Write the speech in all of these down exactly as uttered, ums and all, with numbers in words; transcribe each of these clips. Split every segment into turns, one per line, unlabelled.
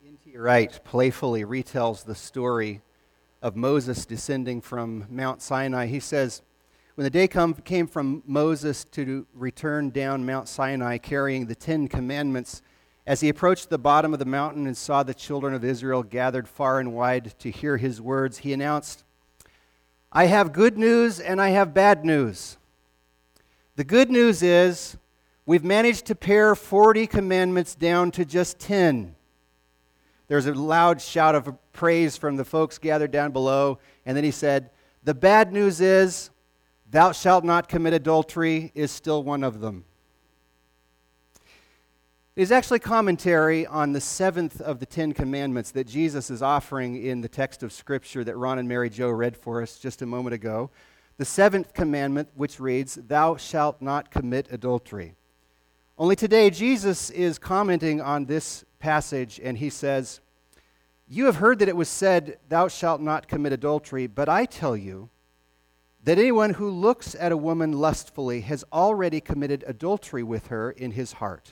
N T Wright playfully retells the story of Moses descending from Mount Sinai. He says, when the day come, came from Moses to return down Mount Sinai carrying the Ten Commandments, as he approached the bottom of the mountain and saw the children of Israel gathered far and wide to hear his words, he announced, I have good news and I have bad news. The good news is we've managed to pare forty commandments down to just ten. There's a loud shout of praise from the folks gathered down below, and then he said, the bad news is, thou shalt not commit adultery is still one of them. It is actually commentary on the seventh of the Ten Commandments that Jesus is offering in the text of Scripture that Ron and Mary Jo read for us just a moment ago. The seventh commandment, which reads, thou shalt not commit adultery. Only today, Jesus is commenting on this passage, and he says, you have heard that it was said, thou shalt not commit adultery, but I tell you that anyone who looks at a woman lustfully has already committed adultery with her in his heart.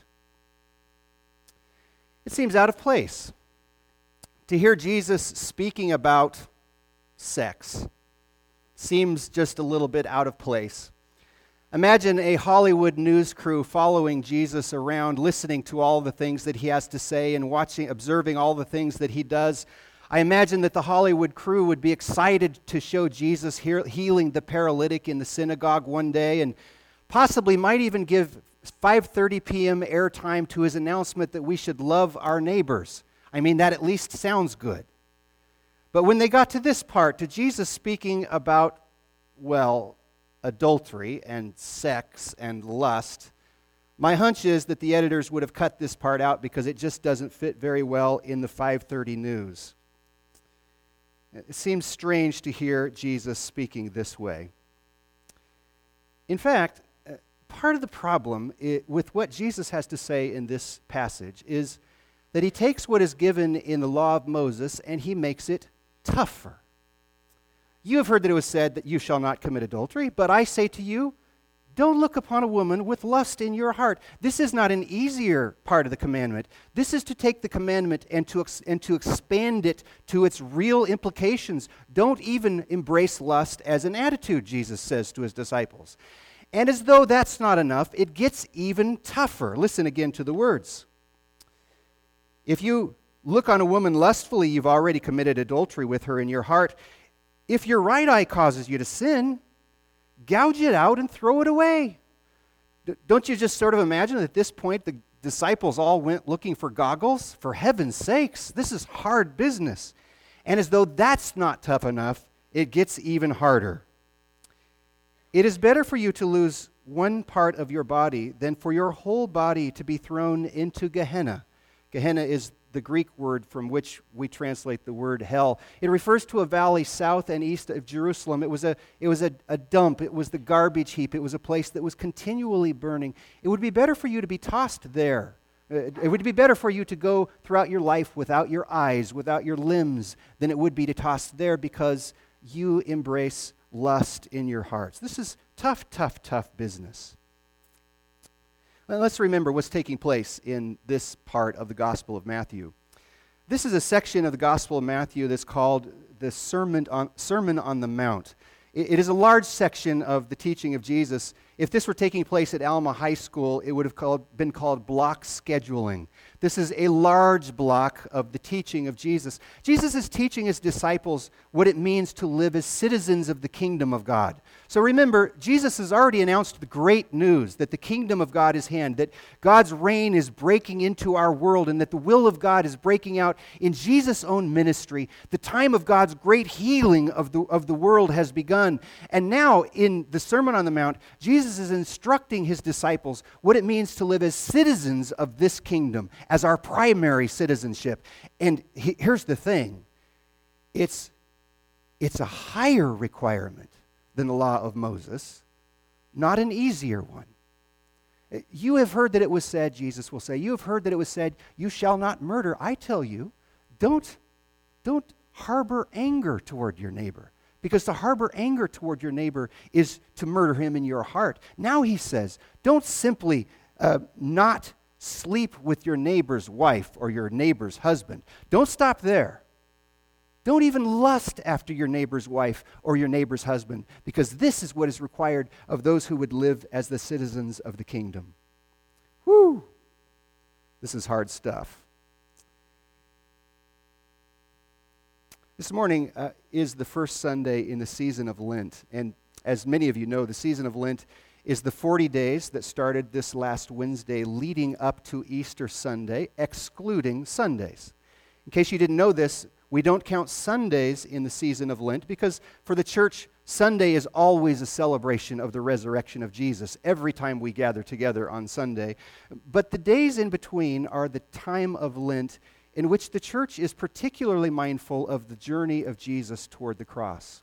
It seems out of place to hear Jesus speaking about sex. Seems just a little bit out of place. Imagine a Hollywood news crew following Jesus around, listening to all the things that he has to say and watching, observing all the things that he does. I imagine that the Hollywood crew would be excited to show Jesus healing the paralytic in the synagogue one day, and possibly might even give five thirty p.m. airtime to his announcement that we should love our neighbors. I mean, that at least sounds good. But when they got to this part, to Jesus speaking about, well, adultery and sex and lust, my hunch is that the editors would have cut this part out because it just doesn't fit very well in the five thirty news. It seems strange to hear Jesus speaking this way. In fact, part of the problem with what Jesus has to say in this passage is that he takes what is given in the law of Moses and he makes it tougher. You have heard that it was said that you shall not commit adultery, but I say to you, don't look upon a woman with lust in your heart. This is not an easier part of the commandment. This is to take the commandment and to, ex- and to expand it to its real implications. Don't even embrace lust as an attitude, Jesus says to his disciples. And as though that's not enough, it gets even tougher. Listen again to the words. If you look on a woman lustfully, you've already committed adultery with her in your heart. If your right eye causes you to sin, gouge it out and throw it away. D- don't you just sort of imagine at this point the disciples all went looking for goggles? For heaven's sakes, this is hard business. And as though that's not tough enough, it gets even harder. It is better for you to lose one part of your body than for your whole body to be thrown into Gehenna. Gehenna is the Greek word from which we translate the word hell. It refers to a valley south and east of Jerusalem. It was a it was a, a dump. It was the garbage heap. It was a place that was continually burning. It would be better for you to be tossed there. It would be better for you to go throughout your life without your eyes, without your limbs, than it would be to toss there because you embrace lust in your hearts. This is tough, tough, tough business. Well, let's remember what's taking place in this part of the Gospel of Matthew. This is a section of the Gospel of Matthew that's called the Sermon on, Sermon on the Mount. It, it is a large section of the teaching of Jesus. If this were taking place at Alma High School, it would have called, been called block scheduling. This is a large block of the teaching of Jesus. Jesus is teaching his disciples what it means to live as citizens of the kingdom of God. So remember, Jesus has already announced the great news that the kingdom of God is hand, that God's reign is breaking into our world, and that the will of God is breaking out in Jesus' own ministry. The time of God's great healing of the, of the world has begun. And now, in the Sermon on the Mount, Jesus is instructing his disciples what it means to live as citizens of this kingdom, as our primary citizenship. And he, here's the thing. It's, it's a higher requirement than the law of Moses, not an easier one. You have heard that it was said, Jesus will say, you have heard that it was said, you shall not murder. I tell you, don't, don't harbor anger toward your neighbor. Because to harbor anger toward your neighbor is to murder him in your heart. Now he says, don't simply uh, not sleep with your neighbor's wife or your neighbor's husband. Don't stop there. Don't even lust after your neighbor's wife or your neighbor's husband, because this is what is required of those who would live as the citizens of the kingdom. Whew! This is hard stuff. This morning uh, is the first Sunday in the season of Lent, and as many of you know, the season of Lent is the forty days that started this last Wednesday leading up to Easter Sunday, excluding Sundays. In case you didn't know this, we don't count Sundays in the season of Lent because for the church, Sunday is always a celebration of the resurrection of Jesus every time we gather together on Sunday. But the days in between are the time of Lent in which the church is particularly mindful of the journey of Jesus toward the cross.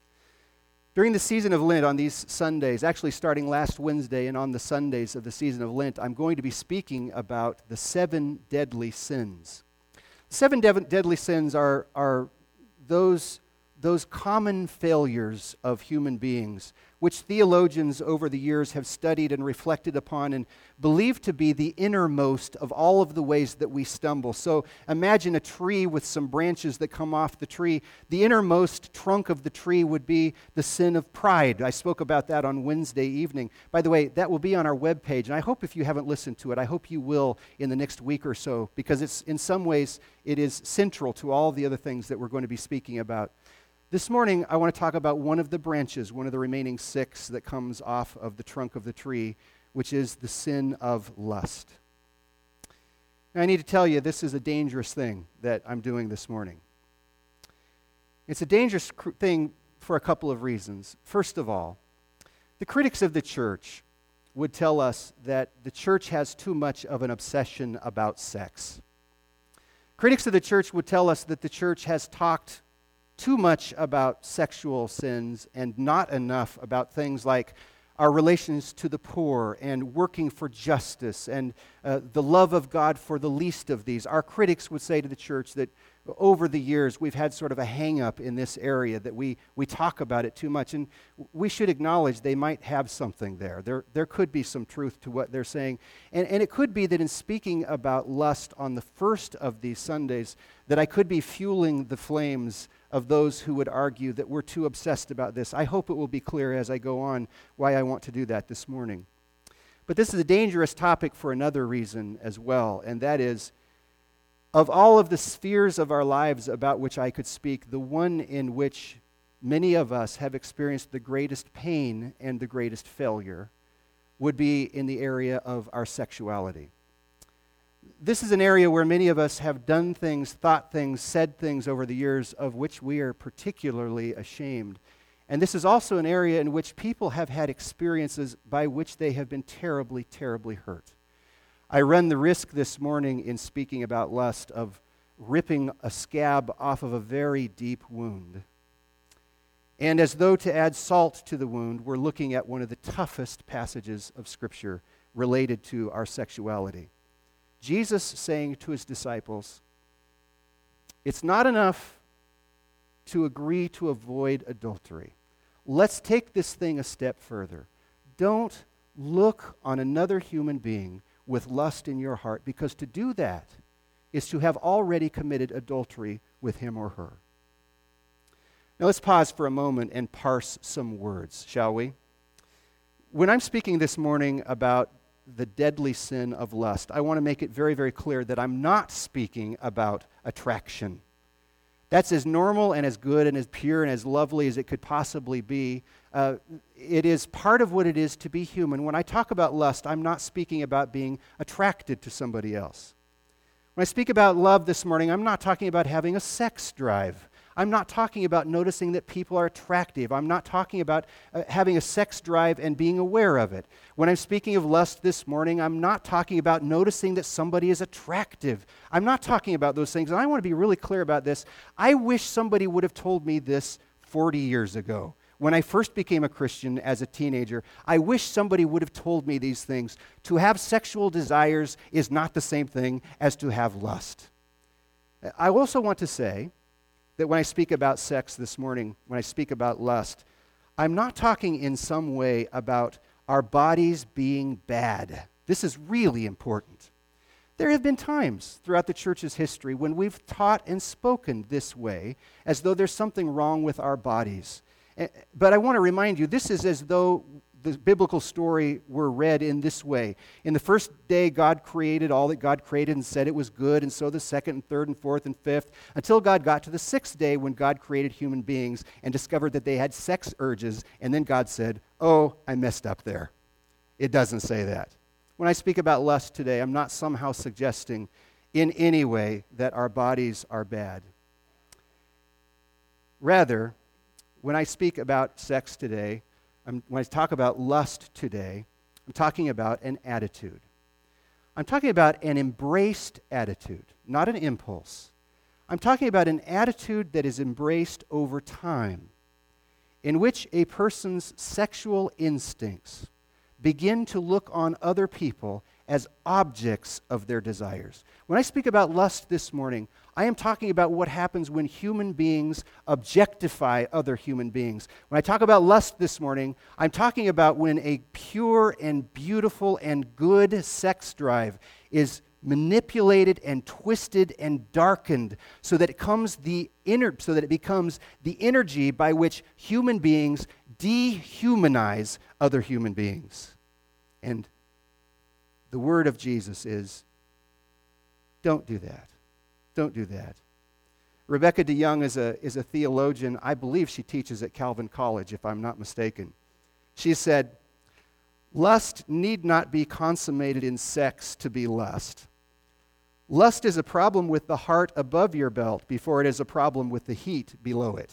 During the season of Lent, on these Sundays, actually starting last Wednesday and on the Sundays of the season of Lent, I'm going to be speaking about the seven deadly sins. Seven de- deadly sins are, are those, those common failures of human beings, which theologians over the years have studied and reflected upon and believed to be the innermost of all of the ways that we stumble. So imagine a tree with some branches that come off the tree. The innermost trunk of the tree would be the sin of pride. I spoke about that on Wednesday evening. By the way, that will be on our webpage, and I hope if you haven't listened to it, I hope you will in the next week or so, because it's in some ways it is central to all the other things that we're going to be speaking about. This morning, I want to talk about one of the branches, one of the remaining six that comes off of the trunk of the tree, which is the sin of lust. Now, I need to tell you, this is a dangerous thing that I'm doing this morning. It's a dangerous cr- thing for a couple of reasons. First of all, the critics of the church would tell us that the church has too much of an obsession about sex. Critics of the church would tell us that the church has talked too much about sexual sins and not enough about things like our relations to the poor and working for justice and uh, the love of God for the least of these. Our critics would say to the church that over the years we've had sort of a hang-up in this area, that we, we talk about it too much, and we should acknowledge they might have something there. There, there could be some truth to what they're saying, and, and it could be that in speaking about lust on the first of these Sundays, that I could be fueling the flames of those who would argue that we're too obsessed about this. I hope it will be clear as I go on why I want to do that this morning. But this is a dangerous topic for another reason as well, and that is, of all of the spheres of our lives about which I could speak, the one in which many of us have experienced the greatest pain and the greatest failure would be in the area of our sexuality. This is an area where many of us have done things, thought things, said things over the years of which we are particularly ashamed. And this is also an area in which people have had experiences by which they have been terribly, terribly hurt. I run the risk this morning in speaking about lust of ripping a scab off of a very deep wound. And as though to add salt to the wound, we're looking at one of the toughest passages of Scripture related to our sexuality. Jesus saying to his disciples, it's not enough to agree to avoid adultery. Let's take this thing a step further. Don't look on another human being with lust in your heart, because to do that is to have already committed adultery with him or her. Now let's pause for a moment and parse some words, shall we? When I'm speaking this morning about the deadly sin of lust, I want to make it very, very clear that I'm not speaking about attraction. That's as normal and as good and as pure and as lovely as it could possibly be. Uh, it is part of what it is to be human. When I talk about lust, I'm not speaking about being attracted to somebody else. When I speak about love this morning, I'm not talking about having a sex drive. I'm not talking about noticing that people are attractive. I'm not talking about uh, having a sex drive and being aware of it. When I'm speaking of lust this morning, I'm not talking about noticing that somebody is attractive. I'm not talking about those things, and I want to be really clear about this. I wish somebody would have told me this forty years ago. When I first became a Christian as a teenager, I wish somebody would have told me these things. To have sexual desires is not the same thing as to have lust. I also want to say that when I speak about sex this morning, when I speak about lust, I'm not talking in some way about our bodies being bad. This is really important. There have been times throughout the church's history when we've taught and spoken this way, as though there's something wrong with our bodies. But I want to remind you, this is as though the biblical story were read in this way. In the first day, God created all that God created and said it was good, and so the second and third and fourth and fifth, until God got to the sixth day when God created human beings and discovered that they had sex urges, and then God said, oh, I messed up there. It doesn't say that. When I speak about lust today, I'm not somehow suggesting in any way that our bodies are bad. Rather, when I speak about sex today, I'm, when I talk about lust today, I'm talking about an attitude. I'm talking about an embraced attitude, not an impulse. I'm talking about an attitude that is embraced over time, in which a person's sexual instincts begin to look on other people as objects of their desires. When I speak about lust this morning, I am talking about what happens when human beings objectify other human beings. When I talk about lust this morning, I'm talking about when a pure and beautiful and good sex drive is manipulated and twisted and darkened so that it comes the inner so that it becomes the energy by which human beings dehumanize other human beings. And the word of Jesus is, don't do that. Don't do that. Rebecca DeYoung is a, is a theologian. I believe she teaches at Calvin College, if I'm not mistaken. She said, lust need not be consummated in sex to be lust. Lust is a problem with the heart above your belt before it is a problem with the heat below it.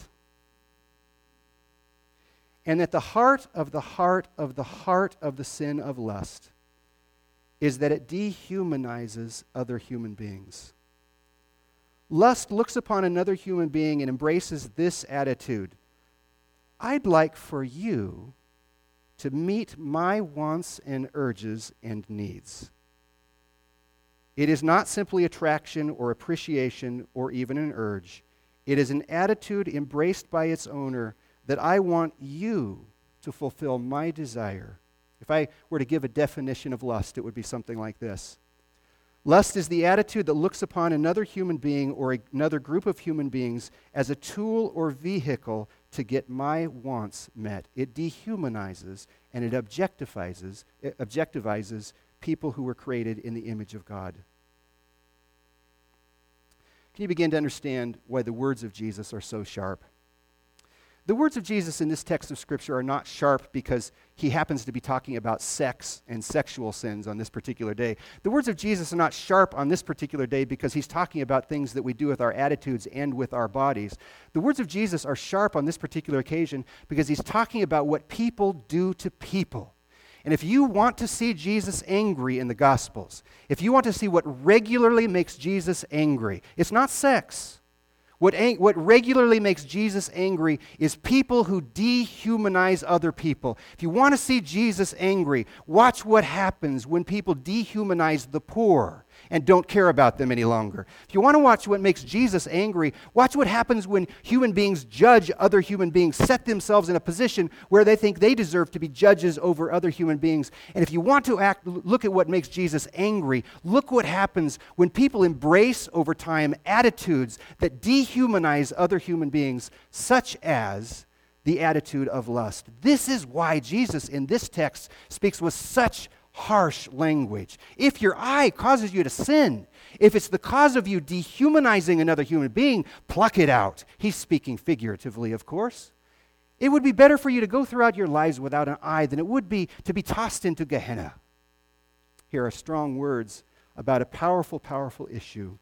And that the heart of the heart of the heart of the sin of lust is that it dehumanizes other human beings. Lust looks upon another human being and embraces this attitude. I'd like for you to meet my wants and urges and needs. It is not simply attraction or appreciation or even an urge. It is an attitude embraced by its owner that I want you to fulfill my desire. If I were to give a definition of lust, it would be something like this. Lust is the attitude that looks upon another human being or another group of human beings as a tool or vehicle to get my wants met. It dehumanizes and it objectifies, it objectivizes people who were created in the image of God. Can you begin to understand why the words of Jesus are so sharp? The words of Jesus in this text of Scripture are not sharp because he happens to be talking about sex and sexual sins on this particular day. The words of Jesus are not sharp on this particular day because he's talking about things that we do with our attitudes and with our bodies. The words of Jesus are sharp on this particular occasion because he's talking about what people do to people. And if you want to see Jesus angry in the Gospels, if you want to see what regularly makes Jesus angry, it's not sex. What, ang- what regularly makes Jesus angry is people who dehumanize other people. If you want to see Jesus angry, watch what happens when people dehumanize the poor and don't care about them any longer. If you want to watch what makes Jesus angry, watch what happens when human beings judge other human beings, set themselves in a position where they think they deserve to be judges over other human beings. And if you want to act, look at what makes Jesus angry, look what happens when people embrace over time attitudes that dehumanize other human beings, such as the attitude of lust. This is why Jesus in this text speaks with such harsh language. If your eye causes you to sin, if it's the cause of you dehumanizing another human being, pluck it out. He's speaking figuratively, of course. It would be better for you to go throughout your lives without an eye than it would be to be tossed into Gehenna. Here are strong words about a powerful, powerful issue.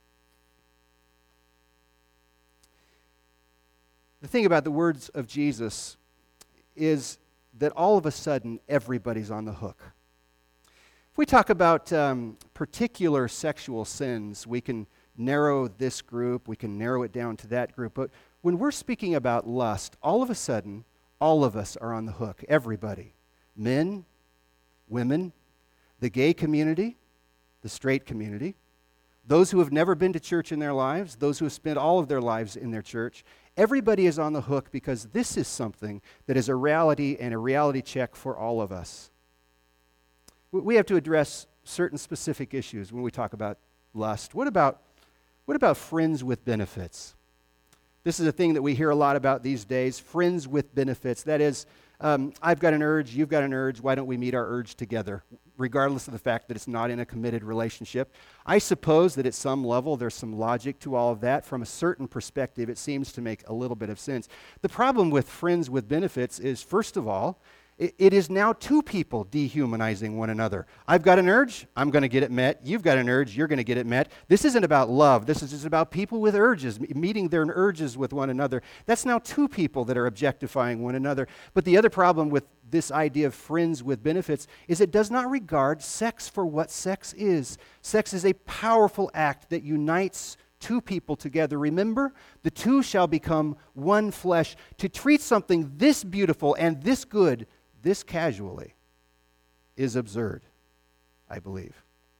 The thing about the words of Jesus is that all of a sudden, everybody's on the hook. If we talk about um, particular sexual sins, we can narrow this group, we can narrow it down to that group. But when we're speaking about lust, all of a sudden, all of us are on the hook. Everybody. Men, women, the gay community, the straight community, those who have never been to church in their lives, those who have spent all of their lives in their church. Everybody is on the hook because this is something that is a reality and a reality check for all of us. We have to address certain specific issues when we talk about lust. What about, what about friends with benefits? This is a thing that we hear a lot about these days, friends with benefits. That is, um, I've got an urge, you've got an urge, why don't we meet our urge together, regardless of the fact that it's not in a committed relationship. I suppose that at some level there's some logic to all of that. From a certain perspective, it seems to make a little bit of sense. The problem with friends with benefits is, first of all, it is now two people dehumanizing one another. I've got an urge, I'm going to get it met. You've got an urge, you're going to get it met. This isn't about love. This is just about people with urges, meeting their urges with one another. That's now two people that are objectifying one another. But the other problem with this idea of friends with benefits is it does not regard sex for what sex is. Sex is a powerful act that unites two people together. Remember, the two shall become one flesh. To treat something this beautiful and this good this casually is absurd, I believe.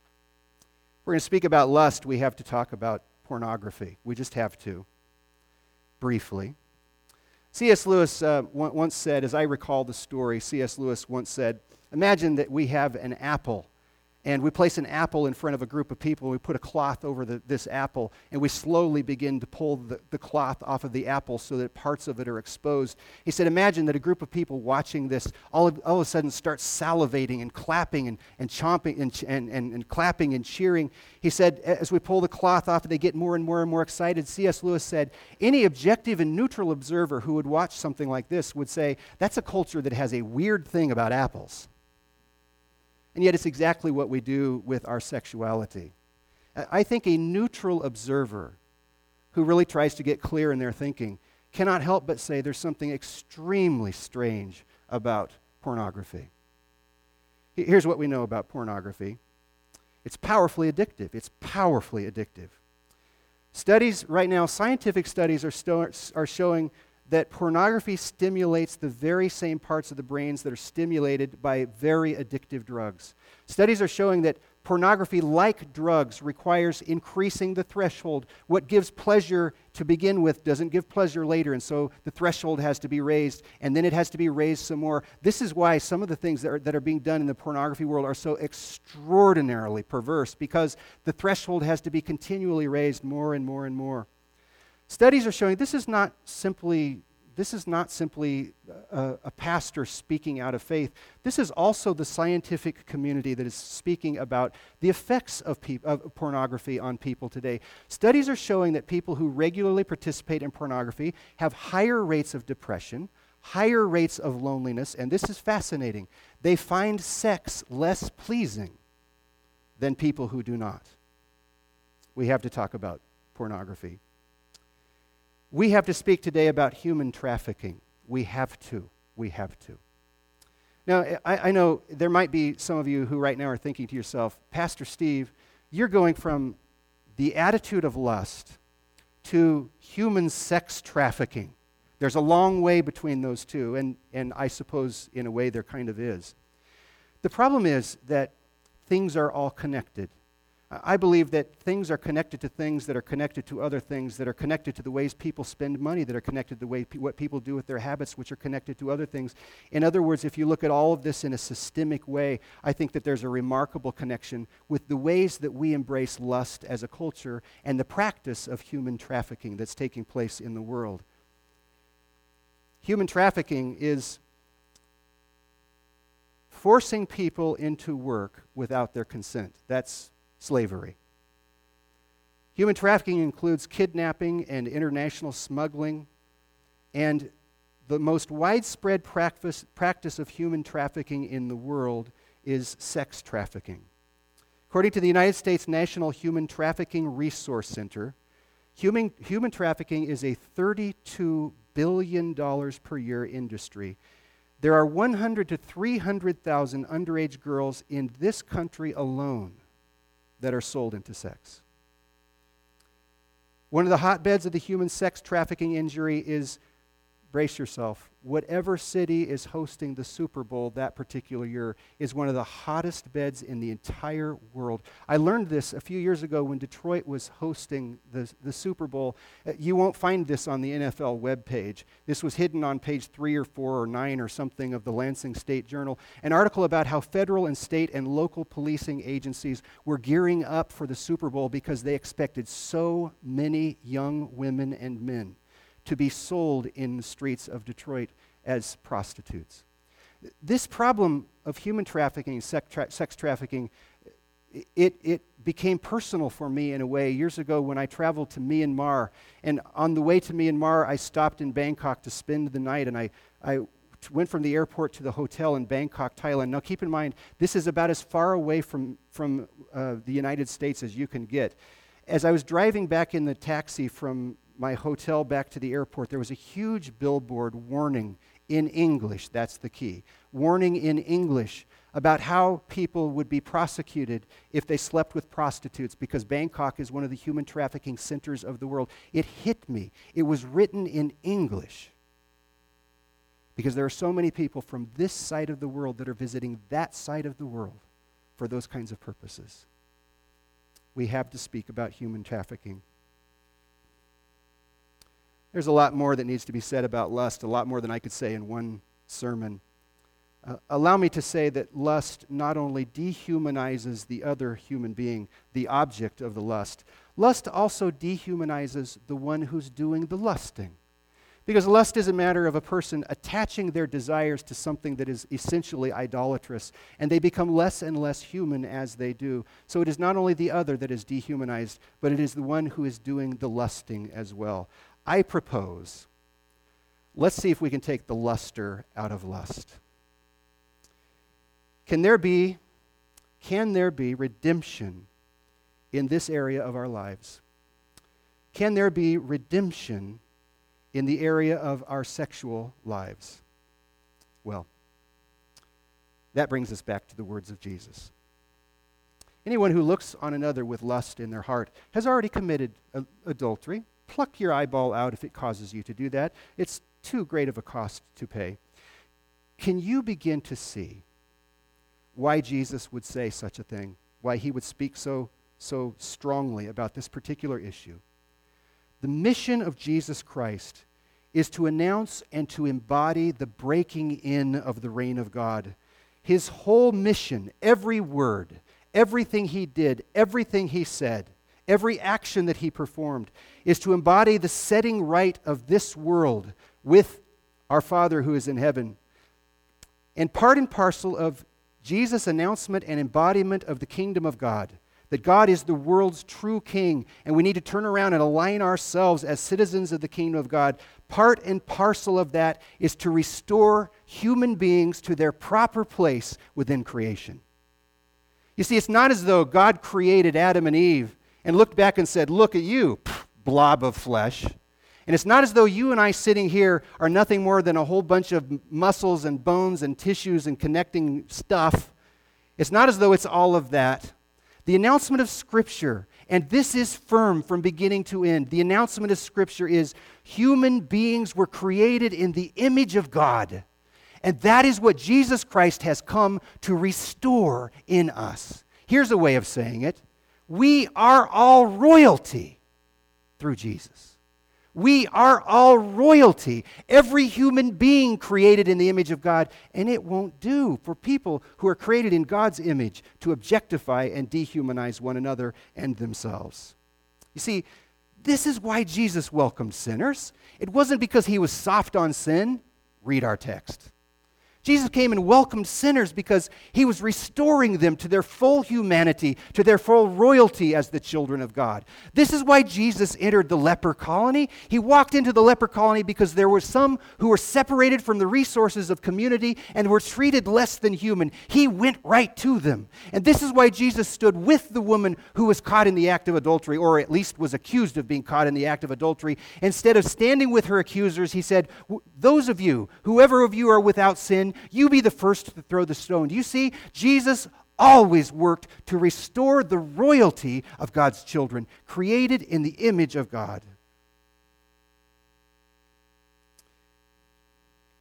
If we're going to speak about lust, we have to talk about pornography. We just have to, briefly. C S Lewis uh, once said, as I recall the story, C S Lewis once said, imagine that we have an apple, and we place an apple in front of a group of people, and we put a cloth over the, this apple, and we slowly begin to pull the, the cloth off of the apple so that parts of it are exposed. He said, imagine that a group of people watching this all of, all of a sudden start salivating and clapping and, and chomping and, and, and, and clapping and cheering. He said, as we pull the cloth off and they get more and more and more excited, C S Lewis said, any objective and neutral observer who would watch something like this would say, that's a culture that has a weird thing about apples. And yet it's exactly what we do with our sexuality. I think a neutral observer who really tries to get clear in their thinking cannot help but say there's something extremely strange about pornography. Here's what we know about pornography. It's powerfully addictive. It's powerfully addictive. Studies right now, scientific studies are, sto- are showing that pornography stimulates the very same parts of the brains that are stimulated by very addictive drugs. Studies are showing that pornography, like drugs, requires increasing the threshold. What gives pleasure to begin with doesn't give pleasure later, and so the threshold has to be raised, and then it has to be raised some more. This is why some of the things that are, that are being done in the pornography world are so extraordinarily perverse, because the threshold has to be continually raised more and more and more. Studies are showing this is not simply this is not simply a, a pastor speaking out of faith. This is also the scientific community that is speaking about the effects of, pe- of pornography on people today. Studies are showing that people who regularly participate in pornography have higher rates of depression, higher rates of loneliness, and this is fascinating. They find sex less pleasing than people who do not. We have to talk about pornography. We have to speak today about human trafficking. We have to. We have to. Now, I, I know there might be some of you who right now are thinking to yourself, Pastor Steve, you're going from the attitude of lust to human sex trafficking. There's a long way between those two, and, and I suppose in a way there kind of is. The problem is that things are all connected. I believe that things are connected to things that are connected to other things that are connected to the ways people spend money, that are connected to the way pe- what people do with their habits, which are connected to other things. In other words, if you look at all of this in a systemic way, I think that there's a remarkable connection with the ways that we embrace lust as a culture and the practice of human trafficking that's taking place in the world. Human trafficking is forcing people into work without their consent. That's slavery. Human trafficking includes kidnapping and international smuggling, and the most widespread practice, practice of human trafficking in the world is sex trafficking. According to the United States National Human Trafficking Resource Center, human, human trafficking is a thirty-two billion dollars per year industry. There are one hundred to three hundred thousand underage girls in this country alone that are sold into sex. One of the hotbeds of the human sex trafficking industry is brace yourself, whatever city is hosting the Super Bowl that particular year is one of the hottest beds in the entire world. I learned this a few years ago when Detroit was hosting the, the Super Bowl. Uh, you won't find this on the N F L webpage. This was hidden on page three or four or nine or something of the Lansing State Journal. An article about how federal and state and local policing agencies were gearing up for the Super Bowl because they expected so many young women and men to be sold in the streets of Detroit as prostitutes. This problem of human trafficking, sex, tra- sex trafficking, it, it became personal for me in a way years ago when I traveled to Myanmar. And on the way to Myanmar, I stopped in Bangkok to spend the night, and I, I went from the airport to the hotel in Bangkok, Thailand. Now keep in mind, this is about as far away from, from uh, the United States as you can get. As I was driving back in the taxi from my hotel back to the airport, there was a huge billboard warning in English, that's the key, warning in English about how people would be prosecuted if they slept with prostitutes, because Bangkok is one of the human trafficking centers of the world. It hit me. It was written in English because there are so many people from this side of the world that are visiting that side of the world for those kinds of purposes. We have to speak about human trafficking. There's a lot more that needs to be said about lust, a lot more than I could say in one sermon. Uh, allow me to say that lust not only dehumanizes the other human being, the object of the lust, lust also dehumanizes the one who's doing the lusting. Because lust is a matter of a person attaching their desires to something that is essentially idolatrous, and they become less and less human as they do. So it is not only the other that is dehumanized, but it is the one who is doing the lusting as well. I propose, let's see if we can take the luster out of lust. Can there be, can there be redemption in this area of our lives? Can there be redemption in the area of our sexual lives? Well, that brings us back to the words of Jesus. Anyone who looks on another with lust in their heart has already committed a- adultery. Pluck your eyeball out if it causes you to do that. It's too great of a cost to pay. Can you begin to see why Jesus would say such a thing? Why he would speak so, so strongly about this particular issue? The mission of Jesus Christ is to announce and to embody the breaking in of the reign of God. His whole mission, every word, everything he did, everything he said, every action that he performed is to embody the setting right of this world with our Father who is in heaven. And part and parcel of Jesus' announcement and embodiment of the kingdom of God, that God is the world's true king, and we need to turn around and align ourselves as citizens of the kingdom of God. Part and parcel of that is to restore human beings to their proper place within creation. You see, it's not as though God created Adam and Eve and looked back and said, look at you, blob of flesh. And it's not as though you and I sitting here are nothing more than a whole bunch of muscles and bones and tissues and connecting stuff. It's not as though it's all of that. The announcement of Scripture, and this is firm from beginning to end, the announcement of Scripture is human beings were created in the image of God. And that is what Jesus Christ has come to restore in us. Here's a way of saying it. We are all royalty through Jesus. We are all royalty, every human being created in the image of God, and it won't do for people who are created in God's image to objectify and dehumanize one another and themselves. You see, this is why Jesus welcomed sinners. It wasn't because he was soft on sin. Read our text. Jesus came and welcomed sinners because he was restoring them to their full humanity, to their full royalty as the children of God. This is why Jesus entered the leper colony. He walked into the leper colony because there were some who were separated from the resources of community and were treated less than human. He went right to them. And this is why Jesus stood with the woman who was caught in the act of adultery, or at least was accused of being caught in the act of adultery. Instead of standing with her accusers, he said, those of you, whoever of you are without sin, you be the first to throw the stone. Do you see? Jesus always worked to restore the royalty of God's children, created in the image of God.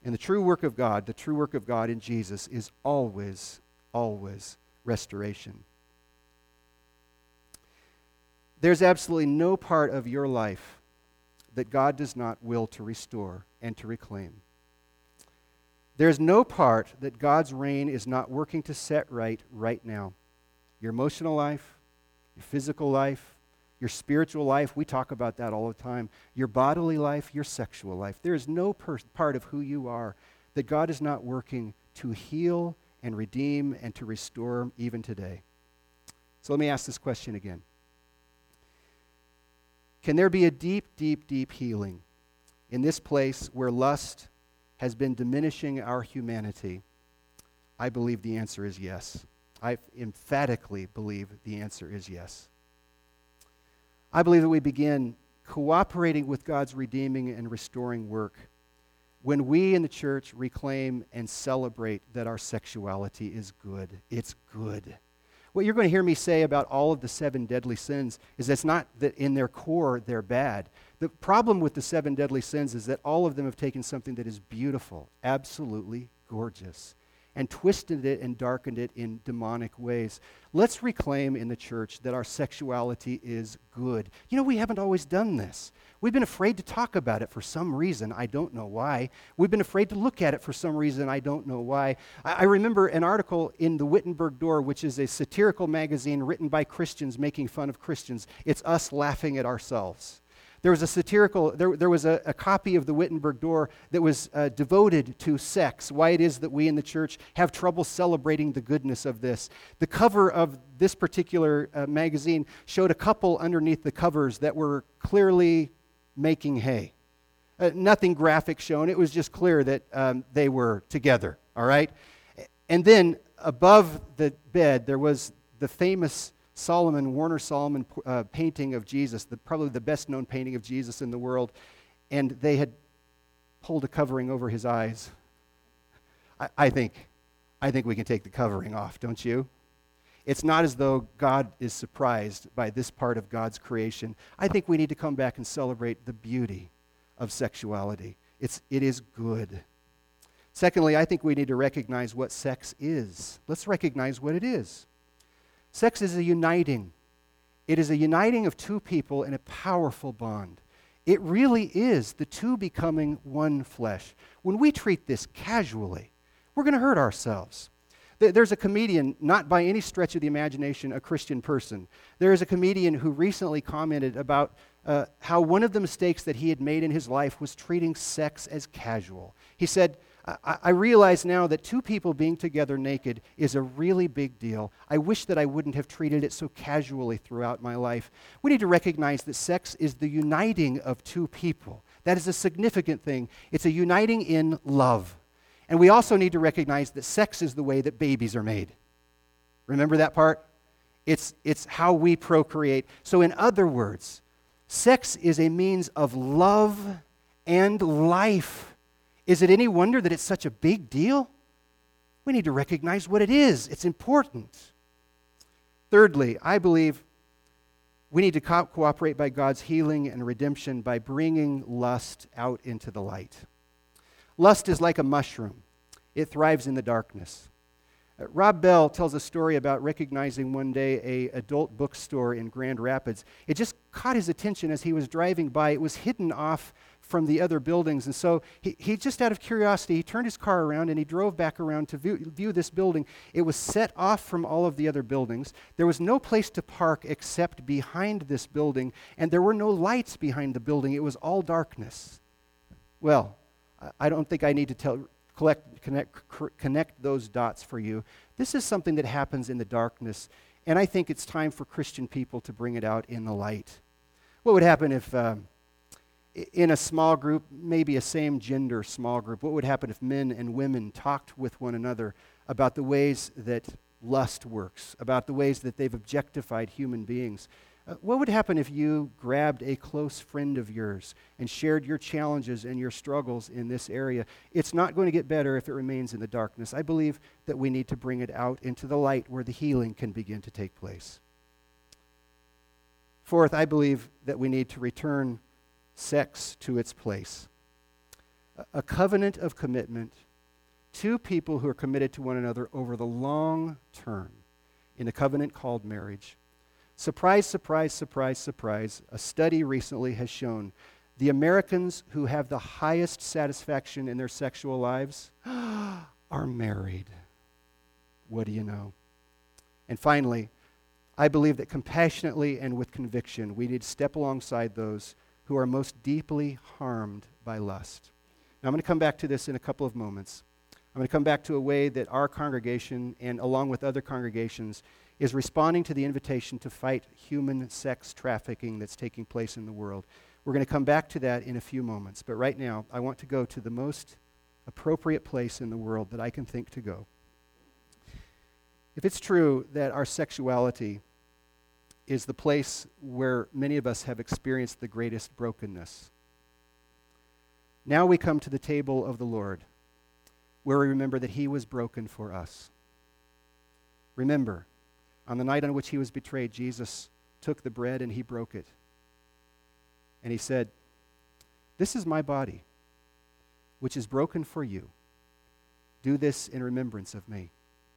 And the true work of God, the true work of God in Jesus is always, always restoration. There's absolutely no part of your life that God does not will to restore and to reclaim. There's no part that God's reign is not working to set right right now. Your emotional life, your physical life, your spiritual life, we talk about that all the time. Your bodily life, your sexual life. There is no per- part of who you are that God is not working to heal and redeem and to restore even today. So let me ask this question again. Can there be a deep, deep, deep healing in this place where lust has been diminishing our humanity? I believe the answer is yes. I emphatically believe the answer is yes. I believe that we begin cooperating with God's redeeming and restoring work when we in the church reclaim and celebrate that our sexuality is good. It's good. What you're going to hear me say about all of the seven deadly sins is that it's not that in their core they're bad. The problem with the seven deadly sins is that all of them have taken something that is beautiful, absolutely gorgeous, and twisted it and darkened it in demonic ways. Let's reclaim in the church that our sexuality is good. You know, we haven't always done this. We've been afraid to talk about it for some reason. I don't know why. We've been afraid to look at it for some reason. I don't know why. I, I remember an article in the Wittenberg Door, which is a satirical magazine written by Christians making fun of Christians. It's us laughing at ourselves. There was a satirical, there, there was a, a copy of the Wittenberg Door that was uh, devoted to sex, why it is that we in the church have trouble celebrating the goodness of this. The cover of this particular uh, magazine showed a couple underneath the covers that were clearly making hay. Uh, nothing graphic shown. It was just clear that um, they were together, all right? And then above the bed, there was the famous Solomon, Warner Solomon uh, painting of Jesus, the, probably the best known painting of Jesus in the world, and they had pulled a covering over his eyes. I, I think, I think we can take the covering off, don't you? It's not as though God is surprised by this part of God's creation. I think we need to come back and celebrate the beauty of sexuality. It's, it is good. Secondly, I think we need to recognize what sex is. Let's recognize what it is. Sex is a uniting. It is a uniting of two people in a powerful bond. It really is the two becoming one flesh. When we treat this casually, we're going to hurt ourselves. There's a comedian, not by any stretch of the imagination a Christian person. There is a comedian who recently commented about uh, how one of the mistakes that he had made in his life was treating sex as casual. He said, I, I realize now that two people being together naked is a really big deal. I wish that I wouldn't have treated it so casually throughout my life. We need to recognize that sex is the uniting of two people. That is a significant thing. It's a uniting in love. And we also need to recognize that sex is the way that babies are made. Remember that part? It's, it's how we procreate. So in other words, sex is a means of love and life. Is it any wonder that it's such a big deal? We need to recognize what it is. It's important. Thirdly, I believe we need to co- cooperate by God's healing and redemption by bringing lust out into the light. Lust is like a mushroom. It thrives in the darkness. Uh, Rob Bell tells a story about recognizing one day a adult bookstore in Grand Rapids. It just caught his attention as he was driving by. It was hidden off from the other buildings, and so he, he just out of curiosity, he turned his car around and he drove back around to view, view this building. It was set off from all of the other buildings. There was no place to park except behind this building, and there were no lights behind the building. It was all darkness. Well, I don't think I need to tell, collect, connect, connect those dots for you. This is something that happens in the darkness, and I think it's time for Christian people to bring it out in the light. What would happen if, um, in a small group, maybe a same-gender small group, what would happen if men and women talked with one another about the ways that lust works, about the ways that they've objectified human beings? Uh, what would happen if you grabbed a close friend of yours and shared your challenges and your struggles in this area? It's not going to get better if it remains in the darkness. I believe that we need to bring it out into the light where the healing can begin to take place. Fourth, I believe that we need to return sex to its place. A, a covenant of commitment. Two people who are committed to one another over the long term in a covenant called marriage. Surprise, surprise, surprise, surprise. A study recently has shown the Americans who have the highest satisfaction in their sexual lives are married. What do you know? And finally, I believe that compassionately and with conviction, we need to step alongside those who are most deeply harmed by lust. Now, I'm going to come back to this in a couple of moments. I'm going to come back to a way that our congregation, and along with other congregations, is responding to the invitation to fight human sex trafficking that's taking place in the world. We're going to come back to that in a few moments. But right now, I want to go to the most appropriate place in the world that I can think to go. If it's true that our sexuality is the place where many of us have experienced the greatest brokenness, now we come to the table of the Lord, where we remember that he was broken for us. Remember, on the night on which he was betrayed, Jesus took the bread and he broke it. And he said, "This is my body, which is broken for you. Do this in remembrance of me."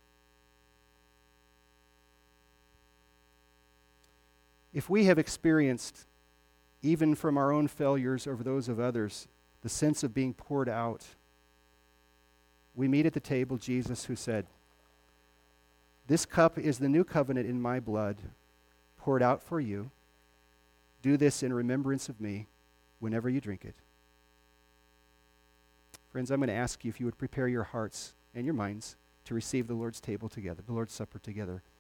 If we have experienced, even from our own failures over those of others, the sense of being poured out, we meet at the table Jesus who said, "This cup is the new covenant in my blood, poured out for you. Do this in remembrance of me whenever you drink it." Friends, I'm going to ask you if you would prepare your hearts and your minds to receive the Lord's table together, the Lord's Supper together.